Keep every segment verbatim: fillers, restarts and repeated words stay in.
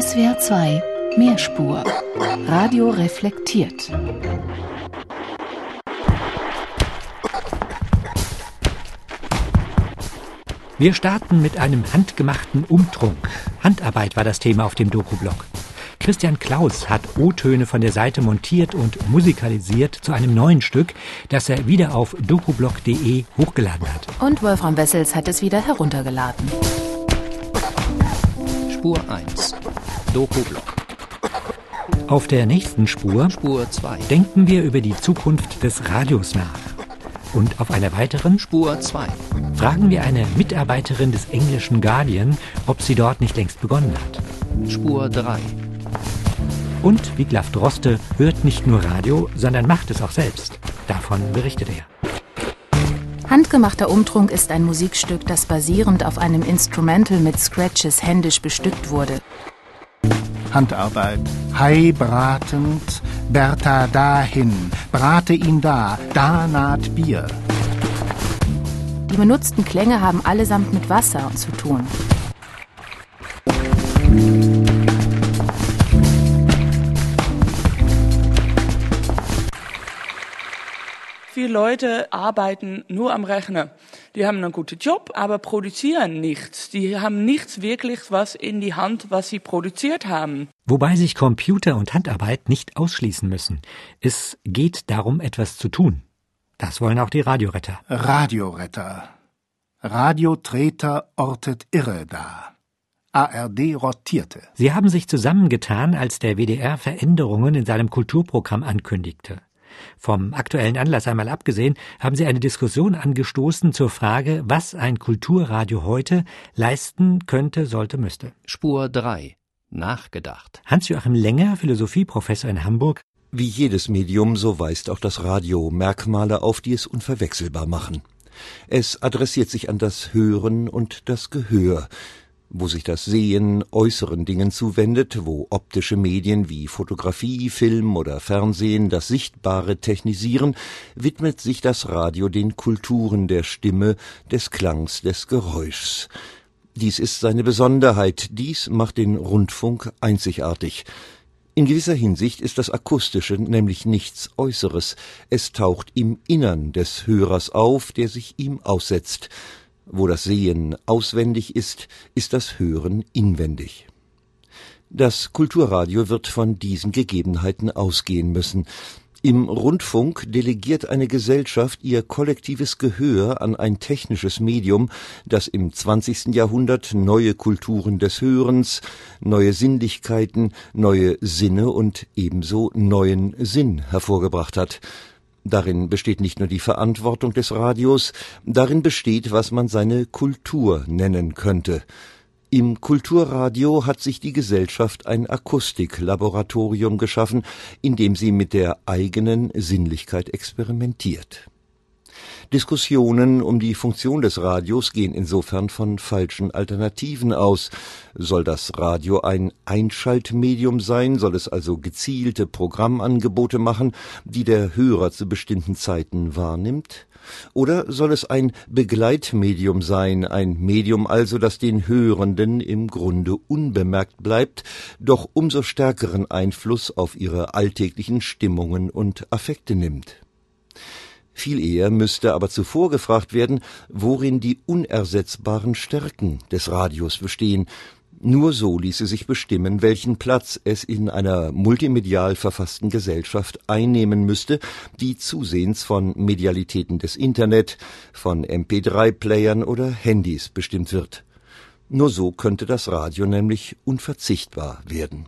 S W R zwei Mehrspur. Radio reflektiert. Wir starten mit einem handgemachten Umtrunk. Handarbeit war das Thema auf dem Doku-Blog. Christian Klaus hat O-Töne von der Seite montiert und musikalisiert zu einem neuen Stück, das er wieder auf dokublog punkt de hochgeladen hat. Und Wolfram Wessels hat es wieder heruntergeladen. Spur eins. Doku-Blog. Auf der nächsten Spur, Spur zwei. denken wir über die Zukunft des Radios nach. Und auf einer weiteren Spur zwei. fragen wir eine Mitarbeiterin des englischen Guardian, ob sie dort nicht längst begonnen hat. Spur drei. Und Wiglaf Droste hört nicht nur Radio, sondern macht es auch selbst. Davon berichtet er. Handgemachter Umtrunk ist ein Musikstück, das basierend auf einem Instrumental mit Scratches händisch bestückt wurde. Handarbeit. Hai bratend, Bertha dahin, brate ihn da, da naht Bier. Die benutzten Klänge haben allesamt mit Wasser zu tun. Viele Leute arbeiten nur am Rechner. Die haben einen guten Job, aber produzieren nichts. Die haben nichts wirklich was in die Hand, was sie produziert haben. Wobei sich Computer und Handarbeit nicht ausschließen müssen. Es geht darum, etwas zu tun. Das wollen auch die Radioretter. Radioretter. Radiotreter ortet irre da. A R D rotierte. Sie haben sich zusammengetan, als der W D R Veränderungen in seinem Kulturprogramm ankündigte. Vom aktuellen Anlass einmal abgesehen, haben sie eine Diskussion angestoßen zur Frage, was ein Kulturradio heute leisten könnte, sollte, müsste. Spur drei. Nachgedacht. Hans-Joachim Lenger, Philosophieprofessor in Hamburg. Wie jedes Medium, so weist auch das Radio Merkmale auf, die es unverwechselbar machen. Es adressiert sich an das Hören und das Gehör, wo sich das Sehen äußeren Dingen zuwendet, wo optische Medien wie Fotografie, Film oder Fernsehen das Sichtbare technisieren, widmet sich das Radio den Kulturen der Stimme, des Klangs, des Geräuschs. Dies ist seine Besonderheit, dies macht den Rundfunk einzigartig. In gewisser Hinsicht ist das Akustische nämlich nichts Äußeres, es taucht im Innern des Hörers auf, der sich ihm aussetzt. Wo das Sehen auswendig ist, ist das Hören inwendig. Das Kulturradio wird von diesen Gegebenheiten ausgehen müssen. Im Rundfunk delegiert eine Gesellschaft ihr kollektives Gehör an ein technisches Medium, das im zwanzigsten Jahrhundert neue Kulturen des Hörens, neue Sinnlichkeiten, neue Sinne und ebenso neuen Sinn hervorgebracht hat. Darin besteht nicht nur die Verantwortung des Radios, darin besteht, was man seine Kultur nennen könnte. Im Kulturradio hat sich die Gesellschaft ein Akustiklaboratorium geschaffen, in dem sie mit der eigenen Sinnlichkeit experimentiert. Diskussionen um die Funktion des Radios gehen insofern von falschen Alternativen aus. Soll das Radio ein Einschaltmedium sein? Soll es also gezielte Programmangebote machen, die der Hörer zu bestimmten Zeiten wahrnimmt? Oder soll es ein Begleitmedium sein, ein Medium also, das den Hörenden im Grunde unbemerkt bleibt, doch umso stärkeren Einfluss auf ihre alltäglichen Stimmungen und Affekte nimmt? Viel eher müsste aber zuvor gefragt werden, worin die unersetzbaren Stärken des Radios bestehen. Nur so ließe sich bestimmen, welchen Platz es in einer multimedial verfassten Gesellschaft einnehmen müsste, die zusehends von Medialitäten des Internet, von M P drei Playern oder Handys bestimmt wird. Nur so könnte das Radio nämlich unverzichtbar werden.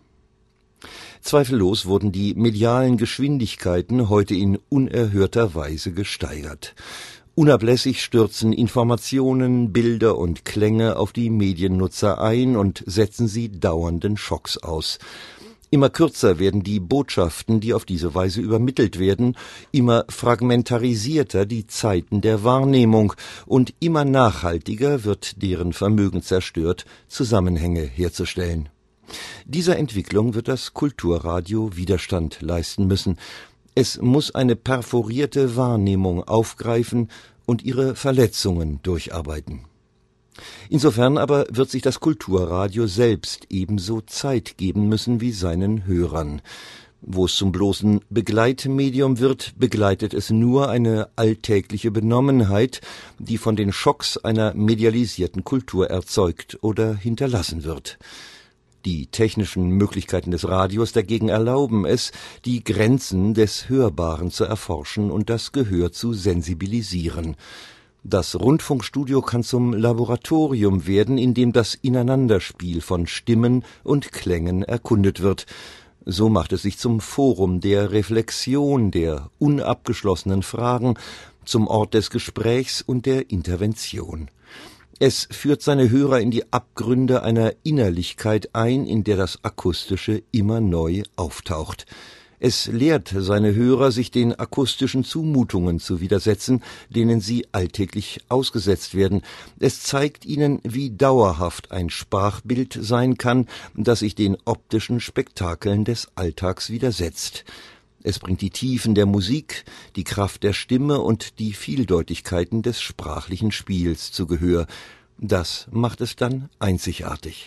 Zweifellos wurden die medialen Geschwindigkeiten heute in unerhörter Weise gesteigert. Unablässig stürzen Informationen, Bilder und Klänge auf die Mediennutzer ein und setzen sie dauernden Schocks aus. Immer kürzer werden die Botschaften, die auf diese Weise übermittelt werden, immer fragmentarisierter die Zeiten der Wahrnehmung und immer nachhaltiger wird deren Vermögen zerstört, Zusammenhänge herzustellen. Dieser Entwicklung wird das Kulturradio Widerstand leisten müssen. Es muss eine perforierte Wahrnehmung aufgreifen und ihre Verletzungen durcharbeiten. Insofern aber wird sich das Kulturradio selbst ebenso Zeit geben müssen wie seinen Hörern. Wo es zum bloßen Begleitmedium wird, begleitet es nur eine alltägliche Benommenheit, die von den Schocks einer medialisierten Kultur erzeugt oder hinterlassen wird. Die technischen Möglichkeiten des Radios dagegen erlauben es, die Grenzen des Hörbaren zu erforschen und das Gehör zu sensibilisieren. Das Rundfunkstudio kann zum Laboratorium werden, in dem das Ineinanderspiel von Stimmen und Klängen erkundet wird. So macht es sich zum Forum der Reflexion, der unabgeschlossenen Fragen, zum Ort des Gesprächs und der Intervention. Es führt seine Hörer in die Abgründe einer Innerlichkeit ein, in der das Akustische immer neu auftaucht. Es lehrt seine Hörer, sich den akustischen Zumutungen zu widersetzen, denen sie alltäglich ausgesetzt werden. Es zeigt ihnen, wie dauerhaft ein Sprachbild sein kann, das sich den optischen Spektakeln des Alltags widersetzt. Es bringt die Tiefen der Musik, die Kraft der Stimme und die Vieldeutigkeiten des sprachlichen Spiels zu Gehör. Das macht es dann einzigartig.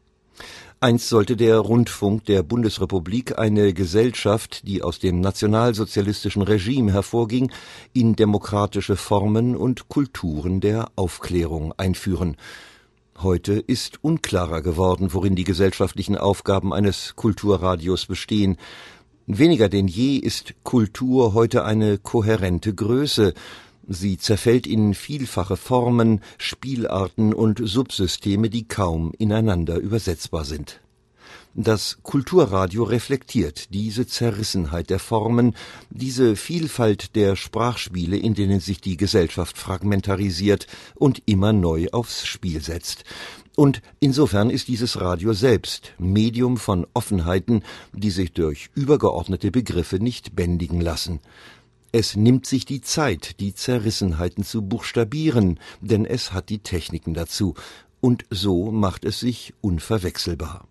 Einst sollte der Rundfunk der Bundesrepublik eine Gesellschaft, die aus dem nationalsozialistischen Regime hervorging, in demokratische Formen und Kulturen der Aufklärung einführen. Heute ist unklarer geworden, worin die gesellschaftlichen Aufgaben eines Kulturradios bestehen. Weniger denn je ist Kultur heute eine kohärente Größe. Sie zerfällt in vielfache Formen, Spielarten und Subsysteme, die kaum ineinander übersetzbar sind. Das Kulturradio reflektiert diese Zerrissenheit der Formen, diese Vielfalt der Sprachspiele, in denen sich die Gesellschaft fragmentarisiert und immer neu aufs Spiel setzt. Und insofern ist dieses Radio selbst Medium von Offenheiten, die sich durch übergeordnete Begriffe nicht bändigen lassen. Es nimmt sich die Zeit, die Zerrissenheiten zu buchstabieren, denn es hat die Techniken dazu, und so macht es sich unverwechselbar.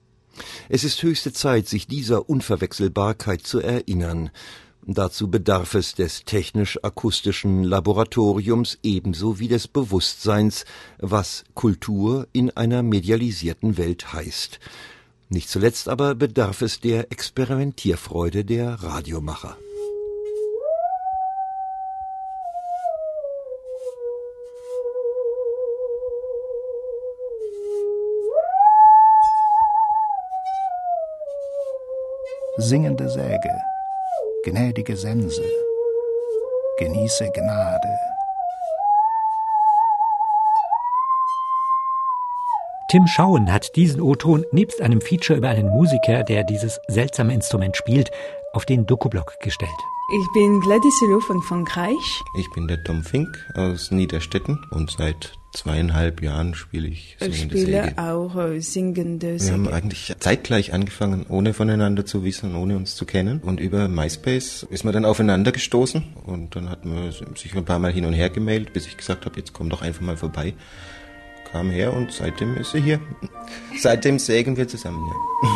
Es ist höchste Zeit, sich dieser Unverwechselbarkeit zu erinnern. Dazu bedarf es des technisch-akustischen Laboratoriums ebenso wie des Bewusstseins, was Kultur in einer medialisierten Welt heißt. Nicht zuletzt aber bedarf es der Experimentierfreude der Radiomacher. Singende Säge, gnädige Sense, genieße Gnade. Tim Schauen hat diesen O-Ton nebst einem Feature über einen Musiker, der dieses seltsame Instrument spielt, auf den Dokublock gestellt. Ich bin Gladys Hulot von Frankreich. Ich bin der Tom Fink aus Niederstetten und seit zweieinhalb Jahren spiele ich singende Säge. Ich spiele Säge. auch äh, singende Säge. Wir haben eigentlich zeitgleich angefangen, ohne voneinander zu wissen, ohne uns zu kennen. Und über MySpace ist man dann aufeinander gestoßen und dann hat man sich ein paar Mal hin und her gemailt, bis ich gesagt habe, jetzt komm doch einfach mal vorbei. Kam her und seitdem ist sie hier. Seitdem sägen wir zusammen. Ja.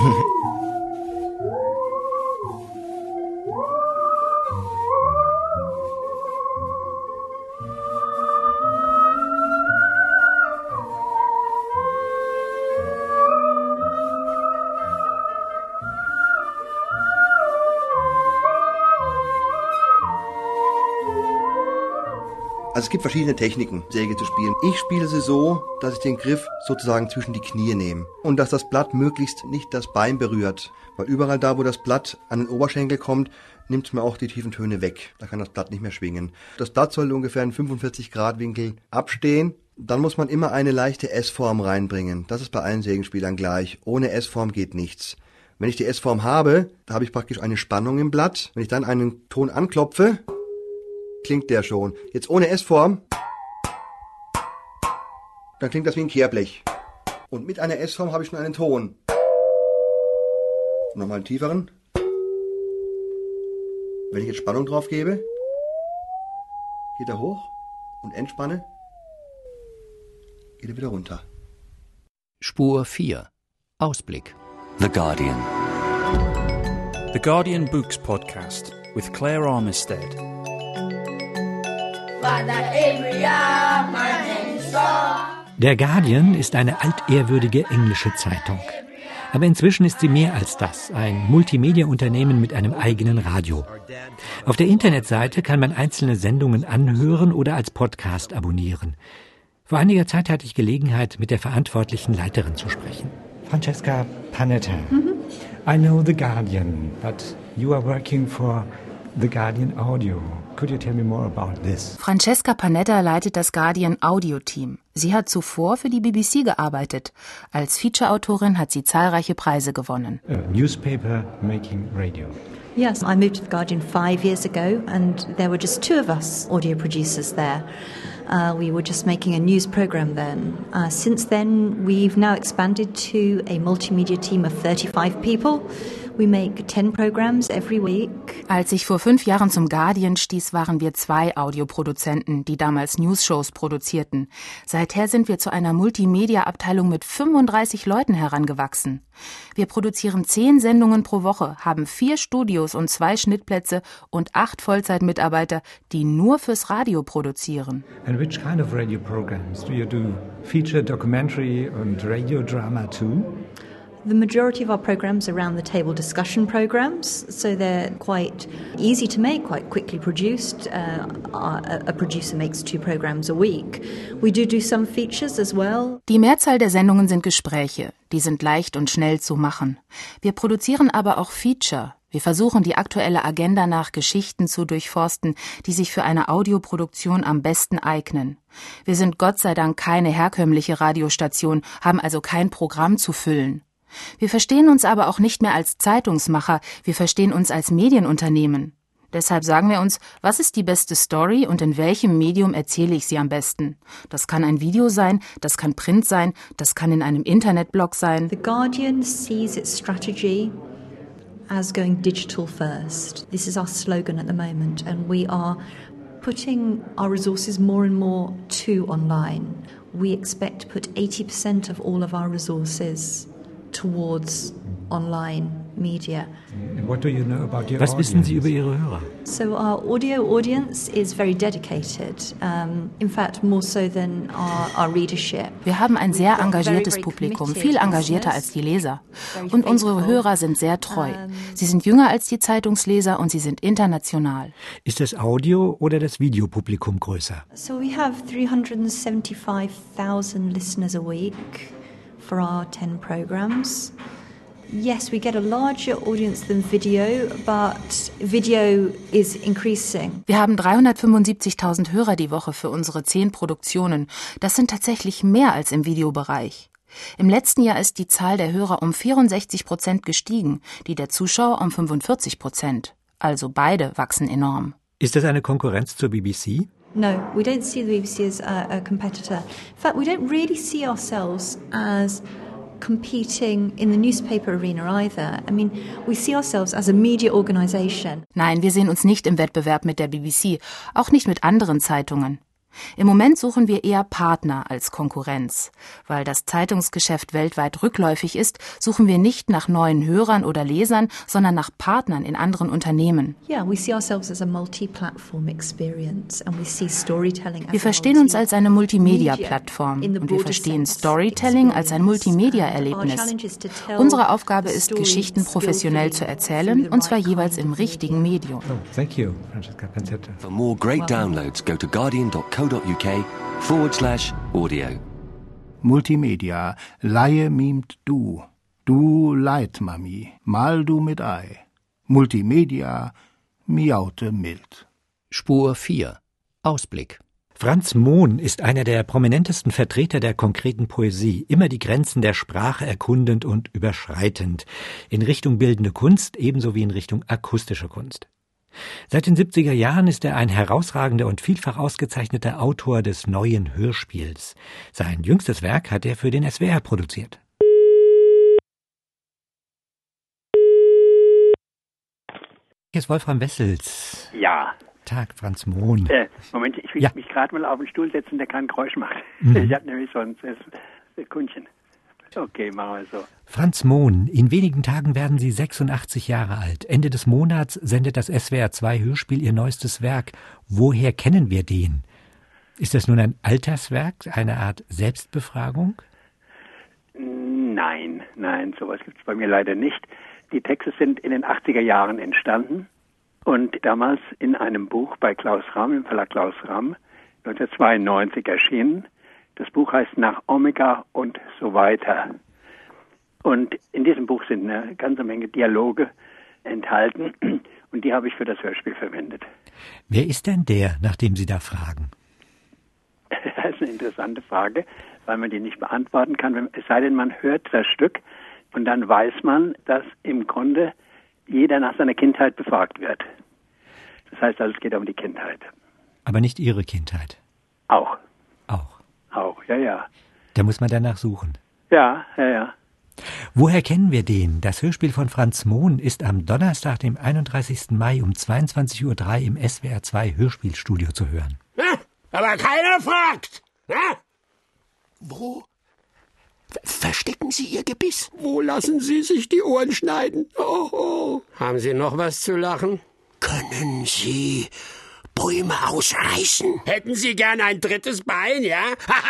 Also es gibt verschiedene Techniken, Säge zu spielen. Ich spiele sie so, dass ich den Griff sozusagen zwischen die Knie nehme und dass das Blatt möglichst nicht das Bein berührt. Weil überall da, wo das Blatt an den Oberschenkel kommt, nimmt es mir auch die tiefen Töne weg. Da kann das Blatt nicht mehr schwingen. Das Blatt soll ungefähr in fünfundvierzig Grad Winkel abstehen. Dann muss man immer eine leichte S-Form reinbringen. Das ist bei allen Sägenspielern gleich. Ohne S-Form geht nichts. Wenn ich die S-Form habe, da habe ich praktisch eine Spannung im Blatt. Wenn ich dann einen Ton anklopfe, klingt der schon. Jetzt ohne S-Form, dann klingt das wie ein Kehrblech. Und mit einer S-Form habe ich schon einen Ton. Nochmal einen tieferen. Wenn ich jetzt Spannung drauf gebe, geht er hoch und entspanne, geht er wieder runter. Spur vier. Ausblick. The Guardian. The Guardian Books Podcast with Claire Armistead. Father Abraham, my name is Saul. Der Guardian ist eine altehrwürdige englische Zeitung. Aber inzwischen ist sie mehr als das, ein Multimedia-Unternehmen mit einem eigenen Radio. Auf der Internetseite kann man einzelne Sendungen anhören oder als Podcast abonnieren. Vor einiger Zeit hatte ich Gelegenheit, mit der verantwortlichen Leiterin zu sprechen. Francesca Panetta, mhm. I know The Guardian, but you are working for The Guardian Audio. Could you tell me more about this? Francesca Panetta leitet das Guardian Audio-Team. Sie hat zuvor für die B B C gearbeitet. Als Feature-Autorin hat sie zahlreiche Preise gewonnen. A newspaper making radio. Yes, I moved to The Guardian five years ago and there were just two of us audio producers there. Uh, we were just making a news program then. Uh, since then, we've now expanded to a multimedia team of thirty-five people. We make ten programs every week. Als ich vor fünf Jahren zum Guardian stieß, waren wir zwei Audioproduzenten, die damals News-Shows produzierten. Seither sind wir zu einer Multimedia-Abteilung mit fünfunddreißig Leuten herangewachsen. Wir produzieren zehn Sendungen pro Woche, haben vier Studios und zwei Schnittplätze und acht Vollzeitmitarbeiter, die nur fürs Radio produzieren. And which kind of radio programs do you do? Feature, documentary and radio drama too? The majority of our programs are round-the-table discussion programs, so they're quite easy to make, quite quickly produced. Uh, our, a producer makes two programs a week. We do do some features as well. Die Mehrzahl der Sendungen sind Gespräche. Die sind leicht und schnell zu machen. Wir produzieren aber auch Feature. Wir versuchen, die aktuelle Agenda nach Geschichten zu durchforsten, die sich für eine Audioproduktion am besten eignen. Wir sind Gott sei Dank keine herkömmliche Radiostation, haben also kein Programm zu füllen. Wir verstehen uns aber auch nicht mehr als Zeitungsmacher, wir verstehen uns als Medienunternehmen. Deshalb sagen wir uns, was ist die beste Story und in welchem Medium erzähle ich sie am besten? Das kann ein Video sein, das kann Print sein, das kann in einem Internetblog sein. The Guardian sees its strategy as going digital first. This is our slogan at the moment and we are putting our resources more and more to online. We expect to put eighty percent of all of our resources towards online media. What do you know about your Was wissen Sie über Ihre Hörer? So our audio audience is very dedicated. Um, in fact, more so than our, our readership. Wir haben ein sehr engagiertes Publikum, viel engagierter als die Leser. Und unsere Hörer sind sehr treu. Sie sind jünger als die Zeitungsleser und sie sind international. Ist das Audio- oder das Videopublikum größer? So we have three hundred seventy-five thousand listeners a week for our ten programs. Yes, we get a larger audience than video, but video is increasing. Wir haben dreihundertfünfundsiebzigtausend Hörer die Woche für unsere zehn Produktionen. Das sind tatsächlich mehr als im Videobereich. Im letzten Jahr ist die Zahl der Hörer um vierundsechzig Prozent gestiegen, die der Zuschauer um fünfundvierzig Prozent. Also beide wachsen enorm. Ist das eine Konkurrenz zur B B C? No, we don't see the B B C as a, a competitor. In fact, we don't really see ourselves as competing in the newspaper arena either. I mean, we see ourselves as a media organization. Nein, wir sehen uns nicht im Wettbewerb mit der B B C, auch nicht mit anderen Zeitungen. Im Moment suchen wir eher Partner als Konkurrenz. Weil das Zeitungsgeschäft weltweit rückläufig ist, suchen wir nicht nach neuen Hörern oder Lesern, sondern nach Partnern in anderen Unternehmen. Yeah, we see ourselves as a multi-platform experience and we see storytelling as Wir verstehen uns als eine Multimedia-Plattform und wir verstehen Storytelling als ein Multimedia-Erlebnis. Unsere Aufgabe ist, Geschichten professionell zu erzählen, und zwar jeweils im richtigen Medium. Oh, thank you, Francesca Panetta. For more great downloads, go to guardian dot co dot uk forward slash audio. Multimedia, Laie mimt du, du Leid Mami, mal du mit Ei. Multimedia, miaute mild. Spur vier. Ausblick. Franz Mohn ist einer der prominentesten Vertreter der konkreten Poesie, immer die Grenzen der Sprache erkundend und überschreitend, in Richtung bildende Kunst ebenso wie in Richtung akustische Kunst. Seit den siebziger Jahren ist er ein herausragender und vielfach ausgezeichneter Autor des neuen Hörspiels. Sein jüngstes Werk hat er für den S W R produziert. Hier ist Wolfram Wessels. Ja. Tag, Franz Mohn. Äh, Moment, ich will ja. mich gerade mal auf den Stuhl setzen, der kein Geräusch macht. Mhm. Ich habe nämlich so ein Sekundchen. Okay, machen wir so. Franz Mohn, in wenigen Tagen werden Sie sechsundachtzig Jahre alt. Ende des Monats sendet das S W R zwei Hörspiel Ihr neuestes Werk. Woher kennen wir den? Ist das nun ein Alterswerk, eine Art Selbstbefragung? Nein, nein, sowas gibt es bei mir leider nicht. Die Texte sind in den achtziger Jahren entstanden und damals in einem Buch bei Klaus Ramm, im Verlag Klaus Ramm, neunzehnhundertzweiundneunzig erschienen. Das Buch heißt Nach Omega und so weiter. Und in diesem Buch sind eine ganze Menge Dialoge enthalten und die habe ich für das Hörspiel verwendet. Wer ist denn der, nach dem Sie da fragen? Das ist eine interessante Frage, weil man die nicht beantworten kann, es sei denn, man hört das Stück und dann weiß man, dass im Grunde jeder nach seiner Kindheit befragt wird. Das heißt also, es geht um die Kindheit. Aber nicht Ihre Kindheit? Auch. Auch? Auch, ja, ja. Da muss man danach suchen? Ja, ja, ja. Woher kennen wir den? Das Hörspiel von Franz Mohn ist am Donnerstag, dem einunddreißigsten Mai um zweiundzwanzig Uhr drei im S W R zwei Hörspielstudio zu hören. Ja, aber keiner fragt! Ja? Wo verstecken Sie Ihr Gebiss? Wo lassen Sie sich die Ohren schneiden? Oh, oh. Haben Sie noch was zu lachen? Können Sie Bäume ausreißen? Hätten Sie gern ein drittes Bein, ja?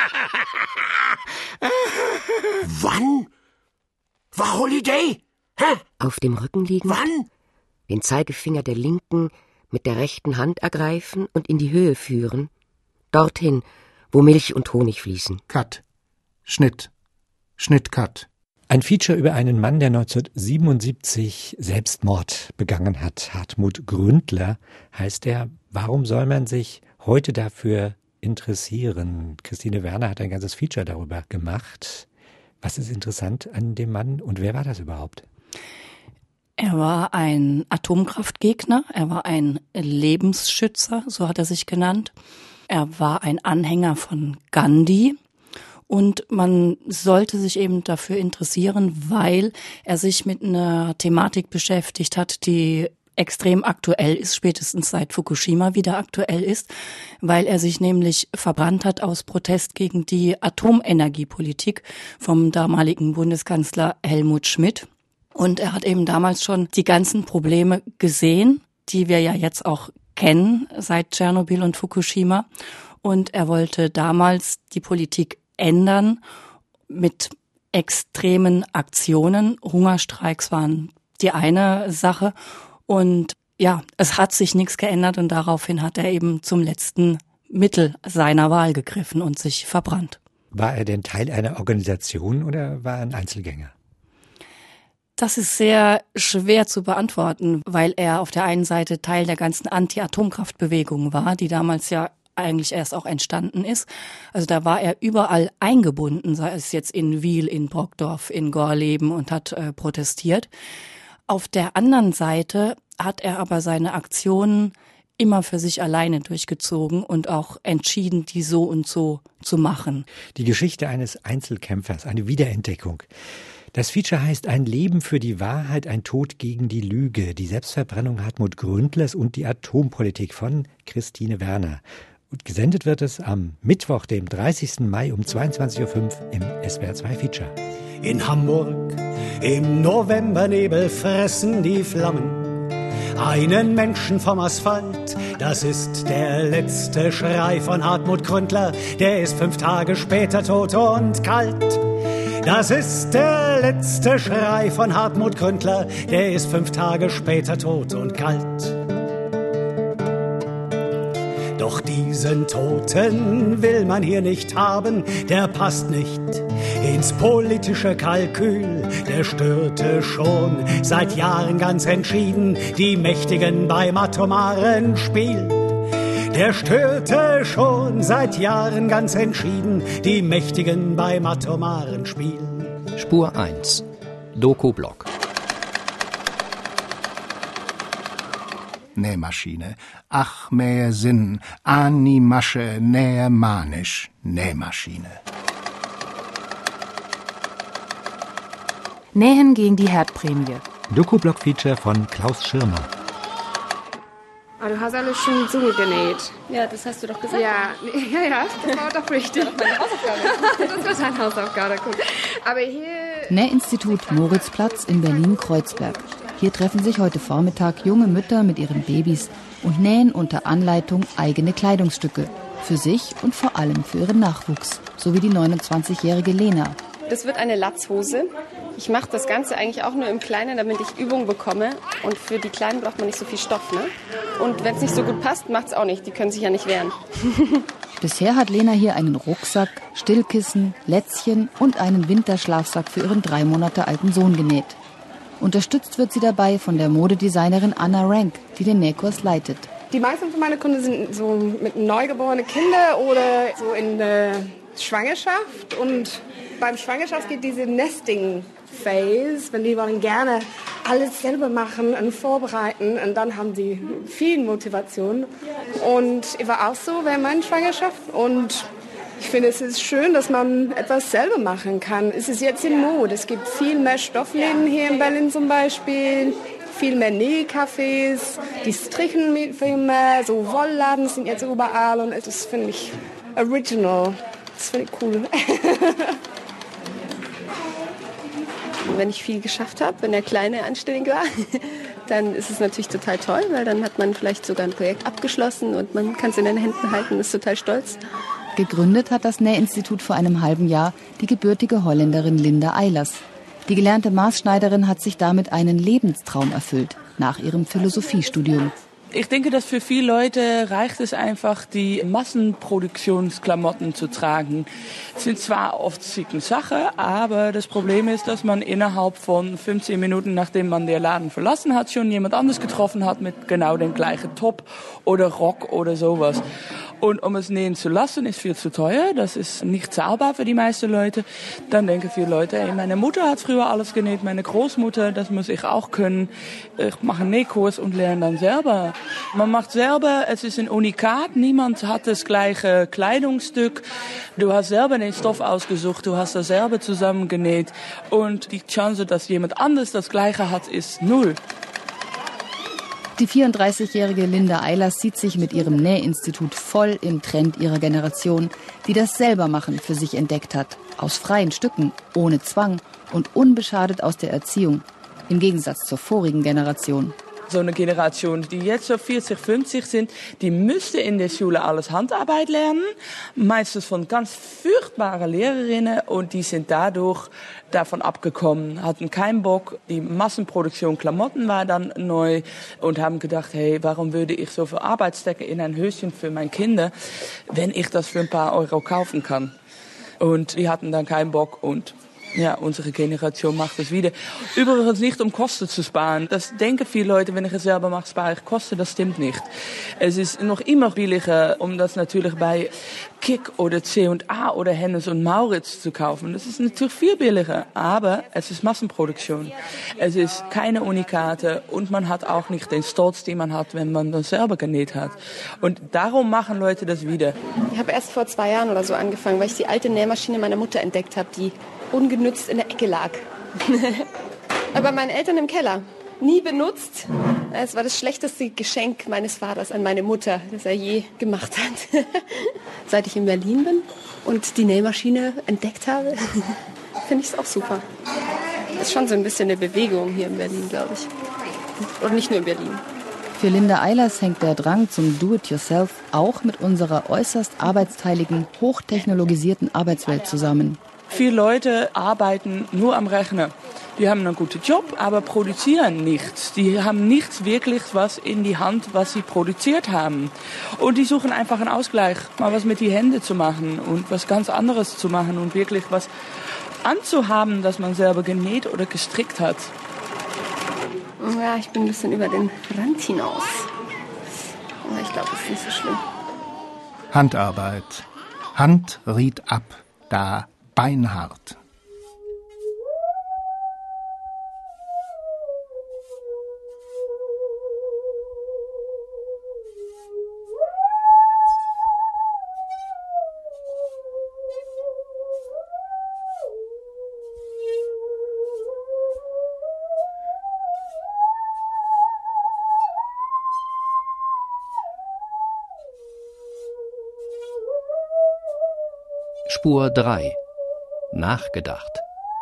Wann war Holiday? Hä? Auf dem Rücken liegen. Wann? Den Zeigefinger der linken mit der rechten Hand ergreifen und in die Höhe führen. Dorthin, wo Milch und Honig fließen. Cut. Schnitt. Schnitt, Cut. Ein Feature über einen Mann, der neunzehnhundertsiebenundsiebzig Selbstmord begangen hat. Hartmut Gründler heißt er. Warum soll man sich heute dafür interessieren? Christine Werner hat ein ganzes Feature darüber gemacht. Was ist interessant an dem Mann und wer war das überhaupt? Er war ein Atomkraftgegner, er war ein Lebensschützer, so hat er sich genannt. Er war ein Anhänger von Gandhi. Und man sollte sich eben dafür interessieren, weil er sich mit einer Thematik beschäftigt hat, die extrem aktuell ist, spätestens seit Fukushima wieder aktuell ist, weil er sich nämlich verbrannt hat aus Protest gegen die Atomenergiepolitik vom damaligen Bundeskanzler Helmut Schmidt. Und er hat eben damals schon die ganzen Probleme gesehen, die wir ja jetzt auch kennen seit Tschernobyl und Fukushima. Und er wollte damals die Politik ändern mit extremen Aktionen. Hungerstreiks waren die eine Sache. Und ja, es hat sich nichts geändert und daraufhin hat er eben zum letzten Mittel seiner Wahl gegriffen und sich verbrannt. War er denn Teil einer Organisation oder war er ein Einzelgänger? Das ist sehr schwer zu beantworten, weil er auf der einen Seite Teil der ganzen Anti-Atomkraftbewegung war, die damals ja eigentlich erst auch entstanden ist. Also da war er überall eingebunden, sei es jetzt in Wiel, in Brockdorf, in Gorleben und hat äh, protestiert. Auf der anderen Seite hat er aber seine Aktionen immer für sich alleine durchgezogen und auch entschieden, die so und so zu machen. Die Geschichte eines Einzelkämpfers, eine Wiederentdeckung. Das Feature heißt Ein Leben für die Wahrheit, ein Tod gegen die Lüge. Die Selbstverbrennung Hartmut Gründlers und die Atompolitik von Christine Werner. Und gesendet wird es am Mittwoch, dem dreißigsten Mai um zweiundzwanzig Uhr fünf im S W R zwei Feature. In Hamburg im Novembernebel fressen die Flammen einen Menschen vom Asphalt. Das ist der letzte Schrei von Hartmut Gründler. Der ist fünf Tage später tot und kalt. Das ist der letzte Schrei von Hartmut Gründler. Der ist fünf Tage später tot und kalt. Doch diesen Toten will man hier nicht haben, der passt nicht ins politische Kalkül. Der störte schon seit Jahren ganz entschieden die Mächtigen beim atomaren Spiel. Der störte schon seit Jahren ganz entschieden die Mächtigen beim atomaren Spiel. Spur eins. Doku-Blog. Nähmaschine. Ach, mehr Sinn. Ani Masche, näher manisch. Nähmaschine. Nähen gegen die Herdprämie. Doku-Blog-Feature von Klaus Schirmer. Oh, du hast alles schön zugenäht. Ja, das hast du doch gesagt. Ja, ja, ja, das war doch richtig. Das war meine Hausaufgabe. Das war deine Hausaufgabe, gut. Aber hier... Nähinstitut Moritzplatz in Berlin-Kreuzberg. Hier treffen sich heute Vormittag junge Mütter mit ihren Babys und nähen unter Anleitung eigene Kleidungsstücke. Für sich und vor allem für ihren Nachwuchs, so wie die neunundzwanzigjährige Lena. Das wird eine Latzhose. Ich mache das Ganze eigentlich auch nur im Kleinen, damit ich Übung bekomme. Und für die Kleinen braucht man nicht so viel Stoff, ne? Und wenn es nicht so gut passt, macht's auch nicht. Die können sich ja nicht wehren. Bisher hat Lena hier einen Rucksack, Stillkissen, Lätzchen und einen Winterschlafsack für ihren drei Monate alten Sohn genäht. Unterstützt wird sie dabei von der Modedesignerin Anna Rank, die den Nähkurs leitet. Die meisten von meinen Kunden sind so mit neugeborenen Kindern oder so in der Schwangerschaft. Und beim Schwangerschaft geht diese Nesting-Phase, wenn die wollen gerne alles selber machen und vorbereiten. Und dann haben die viel Motivation. Und ich war auch so während meiner Schwangerschaft. Und ich finde, es ist schön, dass man etwas selber machen kann. Es ist jetzt in Mode. Es gibt viel mehr Stoffläden hier in Berlin zum Beispiel. Viel mehr Nähcafés, die strichen viel mehr, so Wollladen sind jetzt überall und das finde ich original. Das finde ich cool. Wenn ich viel geschafft habe, wenn der Kleine anständig war, dann ist es natürlich total toll, weil dann hat man vielleicht sogar ein Projekt abgeschlossen und man kann es in den Händen halten und ist total stolz. Gegründet hat das Nähinstitut vor einem halben Jahr die gebürtige Holländerin Linda Eilers. Die gelernte Maßschneiderin hat sich damit einen Lebenstraum erfüllt, nach ihrem Philosophiestudium. Ich denke, dass für viele Leute reicht es einfach, die Massenproduktionsklamotten zu tragen. Es sind zwar oft schicken Sachen, aber das Problem ist, dass man innerhalb von fünfzehn Minuten, nachdem man den Laden verlassen hat, schon jemand anderes getroffen hat mit genau dem gleichen Top oder Rock oder sowas. Und um es nähen zu lassen, ist viel zu teuer. Das ist nicht zahlbar für die meisten Leute. Dann denken viele Leute, hey, meine Mutter hat früher alles genäht, meine Großmutter, das muss ich auch können. Ich mache einen Nähkurs und lerne dann selber. Man macht selber, es ist ein Unikat, niemand hat das gleiche Kleidungsstück. Du hast selber den Stoff ausgesucht, du hast das selber zusammengenäht. Und die Chance, dass jemand anderes das Gleiche hat, ist null. Die vierunddreißigjährige Linda Eilers sieht sich mit ihrem Nähinstitut voll im Trend ihrer Generation, die das Selbermachen für sich entdeckt hat. Aus freien Stücken, ohne Zwang und unbeschadet aus der Erziehung. Im Gegensatz zur vorigen Generation. So eine Generation, die jetzt so vierzig, fünfzig sind, die müsste in der Schule alles Handarbeit lernen. Meistens von ganz furchtbaren Lehrerinnen und die sind dadurch davon abgekommen, hatten keinen Bock. Die Massenproduktion Klamotten war dann neu und haben gedacht, hey, warum würde ich so viel Arbeit stecken in ein Höschen für meine Kinder, wenn ich das für ein paar Euro kaufen kann. Und die hatten dann keinen Bock und ja, unsere Generation macht es wieder. Übrigens nicht, um Kosten zu sparen. Das denken viele Leute, wenn ich es selber mache, spare ich Kosten. Das stimmt nicht. Es ist noch immer billiger, um das natürlich bei Kick oder C und A oder Hennes und Mauritz zu kaufen. Das ist natürlich viel billiger, aber es ist Massenproduktion. Es ist keine Unikate und man hat auch nicht den Stolz, den man hat, wenn man das selber genäht hat. Und darum machen Leute das wieder. Ich habe erst vor zwei Jahren oder so angefangen, weil ich die alte Nähmaschine meiner Mutter entdeckt habe, die ungenützt in der Ecke lag. Aber meinen Eltern im Keller. Nie benutzt. Es war das schlechteste Geschenk meines Vaters an meine Mutter, das er je gemacht hat. Seit ich in Berlin bin und die Nähmaschine entdeckt habe, finde ich es auch super. Das ist schon so ein bisschen eine Bewegung hier in Berlin, glaube ich. Und nicht nur in Berlin. Für Linda Eilers hängt der Drang zum Do-it-yourself auch mit unserer äußerst arbeitsteiligen, hochtechnologisierten Arbeitswelt zusammen. Viele Leute arbeiten nur am Rechner. Die haben einen guten Job, aber produzieren nichts. Die haben nichts wirklich was in die Hand, was sie produziert haben. Und die suchen einfach einen Ausgleich, mal was mit die Hände zu machen und was ganz anderes zu machen und wirklich was anzuhaben, das man selber genäht oder gestrickt hat. Ja, ich bin ein bisschen über den Rand hinaus. Aber ich glaube, das ist nicht so schlimm. Handarbeit. Hand riet ab, da beinhart. Spur drei. Nachgedacht.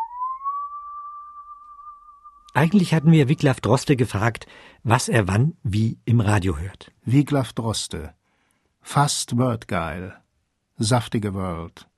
Eigentlich hatten wir Wiglaf Droste gefragt, was er wann wie im Radio hört. Wiglaf Droste, Fast wird geil. Saftige World.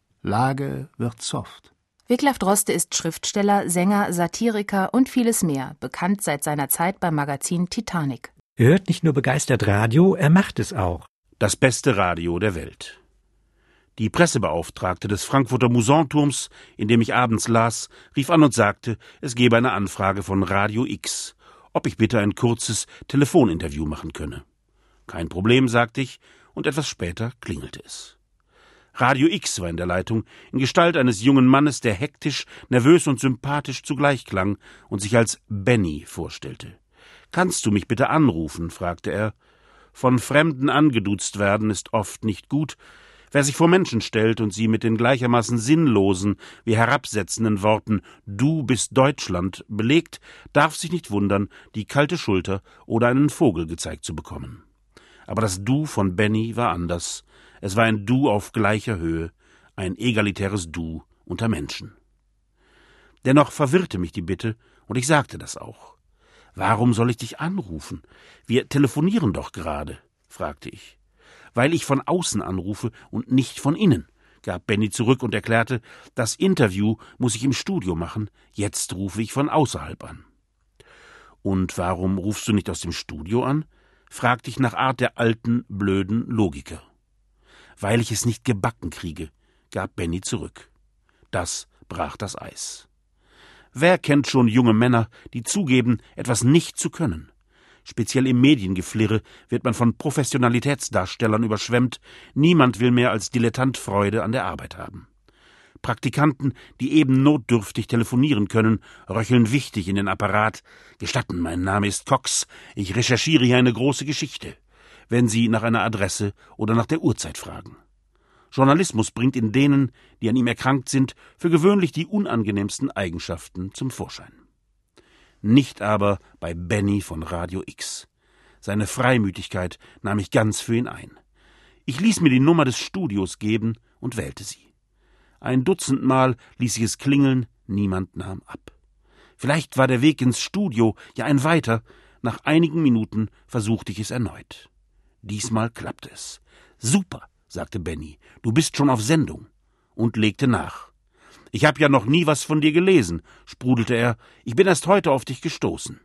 Lage wird soft. Wiglaf Droste ist Schriftsteller, Sänger, Satiriker und vieles mehr, bekannt seit seiner Zeit beim Magazin Titanic. Er hört nicht nur begeistert Radio, er macht es auch. Das beste Radio der Welt. Die Pressebeauftragte des Frankfurter Musanturms, in dem ich abends las, rief an und sagte, es gebe eine Anfrage von Radio X, ob ich bitte ein kurzes Telefoninterview machen könne. Kein Problem, sagte ich, und etwas später klingelte es. Radio X war in der Leitung, in Gestalt eines jungen Mannes, der hektisch, nervös und sympathisch zugleich klang und sich als Benny vorstellte. »Kannst du mich bitte anrufen?« fragte er. Von Fremden angeduzt werden ist oft nicht gut. Wer sich vor Menschen stellt und sie mit den gleichermaßen sinnlosen wie herabsetzenden Worten »Du bist Deutschland« belegt, darf sich nicht wundern, die kalte Schulter oder einen Vogel gezeigt zu bekommen. Aber das Du von Benny war anders. Es war ein Du auf gleicher Höhe, ein egalitäres Du unter Menschen. Dennoch verwirrte mich die Bitte, und ich sagte das auch. »Warum soll ich dich anrufen? Wir telefonieren doch gerade«, fragte ich. »Weil ich von außen anrufe und nicht von innen«, gab Benny zurück und erklärte, »das Interview muss ich im Studio machen, jetzt rufe ich von außerhalb an.« »Und warum rufst du nicht aus dem Studio an?« fragte ich nach Art der alten, blöden Logiker. »Weil ich es nicht gebacken kriege«, gab Benny zurück. Das brach das Eis. Wer kennt schon junge Männer, die zugeben, etwas nicht zu können? Speziell im Mediengeflirre wird man von Professionalitätsdarstellern überschwemmt. Niemand will mehr als Dilettant Freude an der Arbeit haben. Praktikanten, die eben notdürftig telefonieren können, röcheln wichtig in den Apparat. »Gestatten, mein Name ist Cox. Ich recherchiere hier eine große Geschichte«, wenn sie nach einer Adresse oder nach der Uhrzeit fragen. Journalismus bringt in denen, die an ihm erkrankt sind, für gewöhnlich die unangenehmsten Eigenschaften zum Vorschein. Nicht aber bei Benny von Radio X. Seine Freimütigkeit nahm ich ganz für ihn ein. Ich ließ mir die Nummer des Studios geben und wählte sie. Ein Dutzend Mal ließ ich es klingeln, niemand nahm ab. Vielleicht war der Weg ins Studio ja ein weiter. Nach einigen Minuten versuchte ich es erneut. Diesmal klappte es. »Super«, sagte Benny, »du bist schon auf Sendung«, und legte nach. »Ich habe ja noch nie was von dir gelesen«, sprudelte er, »ich bin erst heute auf dich gestoßen.«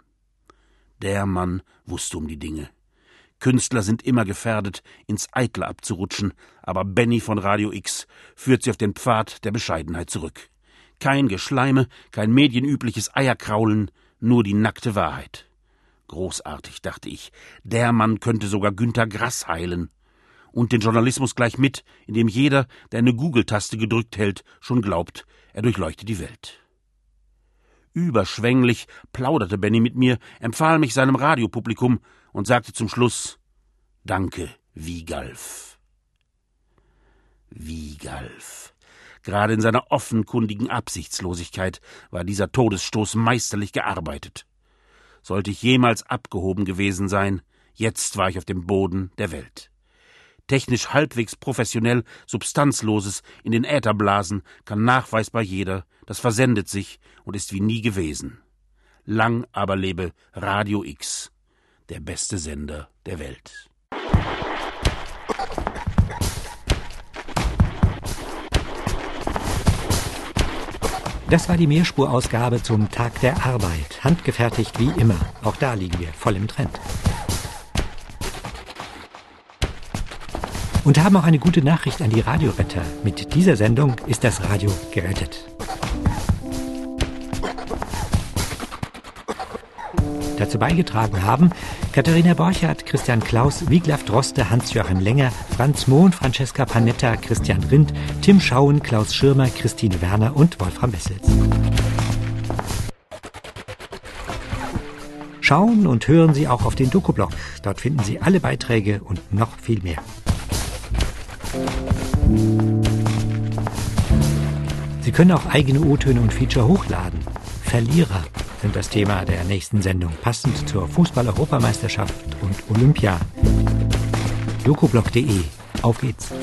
Der Mann wusste um die Dinge. Künstler sind immer gefährdet, ins Eitle abzurutschen, aber Benny von Radio X führt sie auf den Pfad der Bescheidenheit zurück. Kein Geschleime, kein medienübliches Eierkraulen, nur die nackte Wahrheit. Großartig, dachte ich, der Mann könnte sogar Günter Grass heilen. Und den Journalismus gleich mit, indem jeder, der eine Google-Taste gedrückt hält, schon glaubt, er durchleuchte die Welt. Überschwänglich plauderte Benny mit mir, empfahl mich seinem Radiopublikum und sagte zum Schluss, »Danke, Wigalf.« Wigalf. Gerade in seiner offenkundigen Absichtslosigkeit war dieser Todesstoß meisterlich gearbeitet. Sollte ich jemals abgehoben gewesen sein, jetzt war ich auf dem Boden der Welt. Technisch halbwegs professionell, Substanzloses in den Äther blasen kann nachweisbar jeder, das versendet sich und ist wie nie gewesen. Lang aber lebe Radio X, der beste Sender der Welt. Das war die Mehrspurausgabe zum Tag der Arbeit, handgefertigt wie immer. Auch da liegen wir voll im Trend. Und haben auch eine gute Nachricht an die Radioretter. Mit dieser Sendung ist das Radio gerettet. Dazu beigetragen haben Katharina Borchardt, Christian Klaus, Wiglaf Droste, Hans-Joachim Lenger, Franz Mohn, Francesca Panetta, Christian Rindt, Tim Schauen, Klaus Schirmer, Christine Werner und Wolfram Wessels. Schauen und hören Sie auch auf den Doku-Blog. Dort finden Sie alle Beiträge und noch viel mehr. Sie können auch eigene O-Töne und Feature hochladen. Verlierer sind das Thema der nächsten Sendung, passend zur Fußball-Europameisterschaft und Olympia. Docublog punkt de. Auf geht's.